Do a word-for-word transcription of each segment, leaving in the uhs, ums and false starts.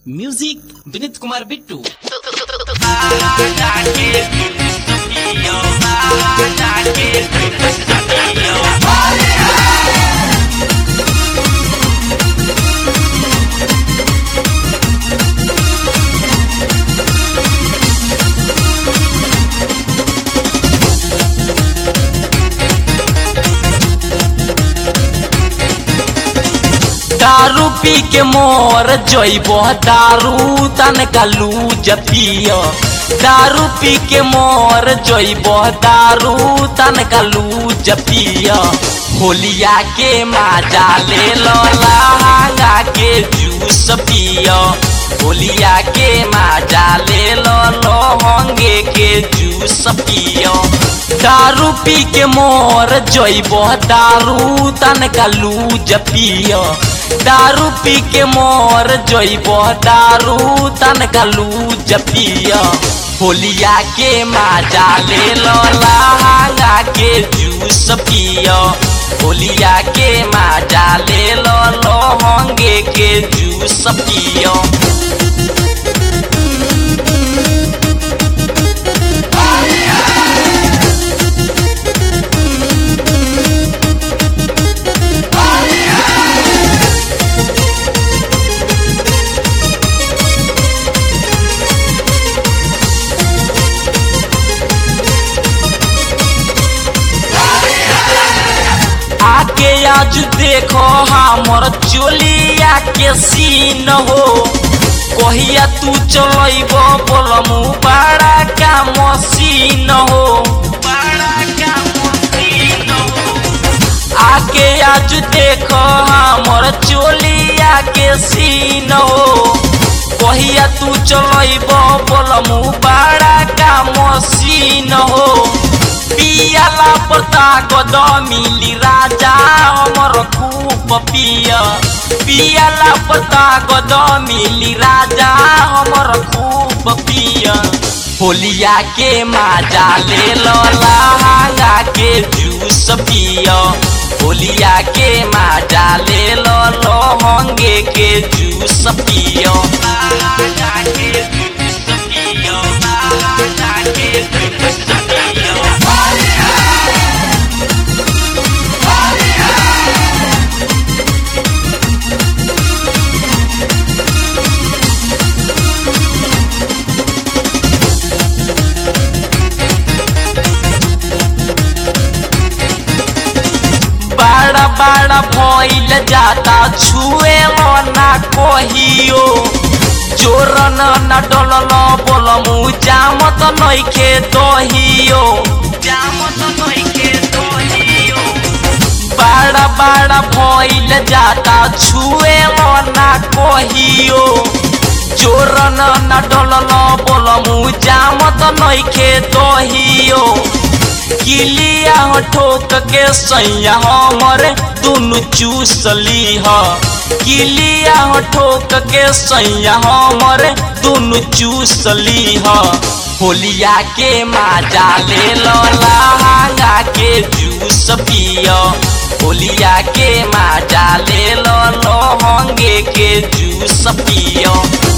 Music Vineet Kumar Bittu. दारू पी के मोर जइबो दारू तन कालू जपियो। दारू पी के मोर जइबो दारू तन कालू जपियो। होलिया के माजा ले लो लहंगा के जूस पियो। होलिया के माजा ले लो लहंगे के जूस पियो। दारू पी के मोर जइबो दारू तन कालू जपियो। दारू पी के मोर जइबो दारू तन कालू जपियो। होलिया के माजा ले लो लहंगा के जूस पियो। होलिया के माजा ले लो लहंगे के जूस पियो। आके आज देखो हमर चोलिया के सीन हो। कहिया तू चलइबो बोलमु बड़ा का मशीन हो। बड़ा का मशीन हो। आके आज देखो हमर चोलिया के सीन हो। कहिया तू चलइबो बोलमु बड़ा का मशीन हो। पियाला पता कद मिली राजा हमर खूब पिया। पियाला पता कद मिली राजा हमर खूब पिया। होलिया के माजा ले लो लहंगा के जूस पिया। होलिया के माजा ले लो लहंगे के जूस पिया। लहंगा के जूस पिया। लहंगा के जूस पिया। बड़ा बड़ा भइल जाता छुए ना कहियो। जोरन न डलल बोलमु जामत नइखे दहियो। जामत नइखे दहियो। बड़ा बड़ा भइल जाता छुए ना कहियो। जोरन न डलल बोलमु जामत नइखे दहियो। किलिया हो ठोक के सैया हमर दुनु चूसली ह। किलिया हो ठोक के सैया हमर दुनु चूसली ह। होलिया के माजा ले लो लहंगा के जूस पियो। होलिया के माजा ले लो लहंगे के जूस पियो।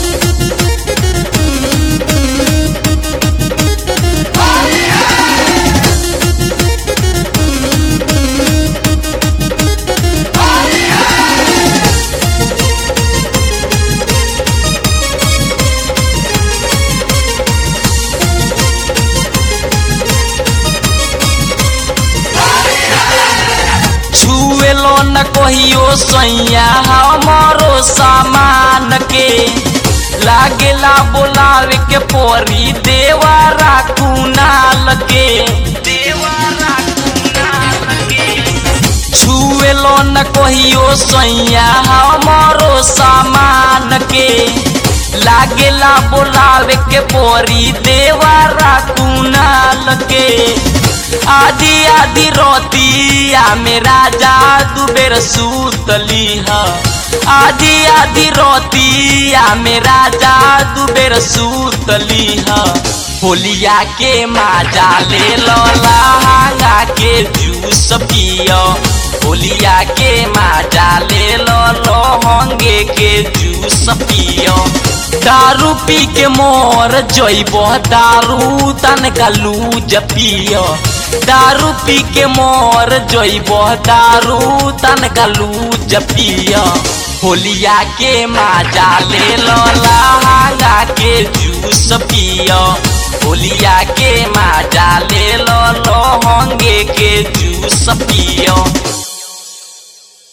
छुएलो न कहियो सैया हमरो सामान के। लागेला बोलावे के परी देवारा कुनाल के। देवारा कुनाल के। छुएलो न कहियो सैया हमरो सामान के। लागेला बोलावे के परी देवारा कुनाल के। आधी आधी रोतिया में राजा दुबेर सूतली ह। आधी आधी रोतिया में राजा दुबेर सूतली ह। होलिया के माजा ले लो लहंगा के जूस पियो। होलिया के माजा ले लो लहंगे के जूस पियो। दारू पी के मोर जइब दारू तन लूज पियो दारू पी के मोर जइब दारू तन लूज पियो होलिया के मजा ले लो लहंगा के जूस पियो होलिया के मजा ले लो लहंगे के जूस पियो।